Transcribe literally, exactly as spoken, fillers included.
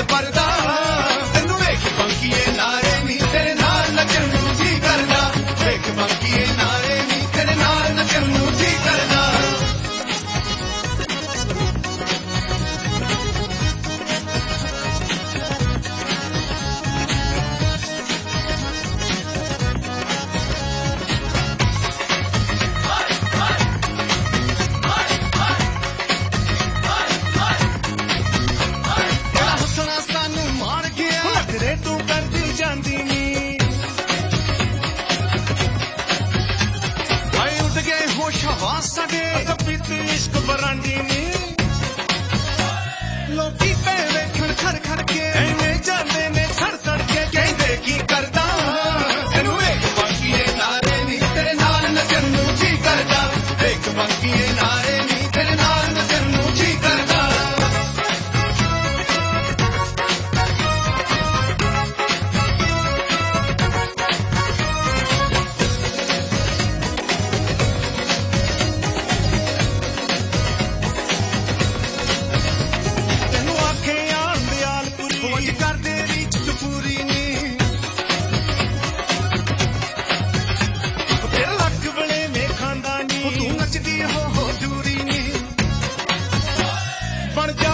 ਦਿਲ ਭਰਦਾ ਤੈਨੂੰ ਵੇਖ ਬੰਕੀਏ ਨਾਰੇ ਨੀ ਤੇਰੇ ਨਾਲ ਨੱਚਣ ਨੂੰ ਜੀ ਕਰਦਾ ਵੇਖ ਬੰਕੀਏ ਨਾਰੇ ਨੀ ਤੇਰੇ ਨਾਲ ਨੱਚਣ ਨੂੰ ਜੀ ਕਰਦਾ ਤੂੰ ਕਰਦੀ ਜਾਂਦੀ ਨੀ ਆਏ ਉੱਡ ਗਏ ਹੋਸ਼ ਹਵਾਸ ਸਾਡੇ ਕਪੀਤੀ ਇਸ਼ਕ ਬਰਾਂਡੀ ਨੀ ਲੋਕੀ ਪੈ ਵੇਖਣ ਖੜ ਖੜ ਕੇ ਐਵੇਂ ਜਾਂਦੇ ਨੇ ਸੜ ਸੜ ਕੇ ਕਹਿੰਦੇ ਕੀ ਕਰਦਾ ਤੈਨੂੰ ਵੇਖ ਬੰਕੀਏ ਨਾਰੇ ਨੀ ਤੇਰੇ ਨਾਲ ਨੱਚਣ ਨੂੰ ਜੀ ਕਰਦਾ ਵੇਖ ਬੰਕੀਏ ਨਾਰੇ ਨੀ ਤੇਰੇ ਨਾਲ ਨੱਚਣ ਨੂੰ ਜੀ ਕਰਦਾ ਕਰਦੇ ਰੀਚ ਤੂੰ ਪੂਰੀ ਨੀ ਤੇਰਾ ਲੱਕ ਬਲੇ ਮੇ ਖਾਂਦਾ ਨੀ ਤੂੰ ਨੱਚਦੀ ਹੋ ਹੋ ਦੂਰੀ ਨੀ ਬਣ ਜਾ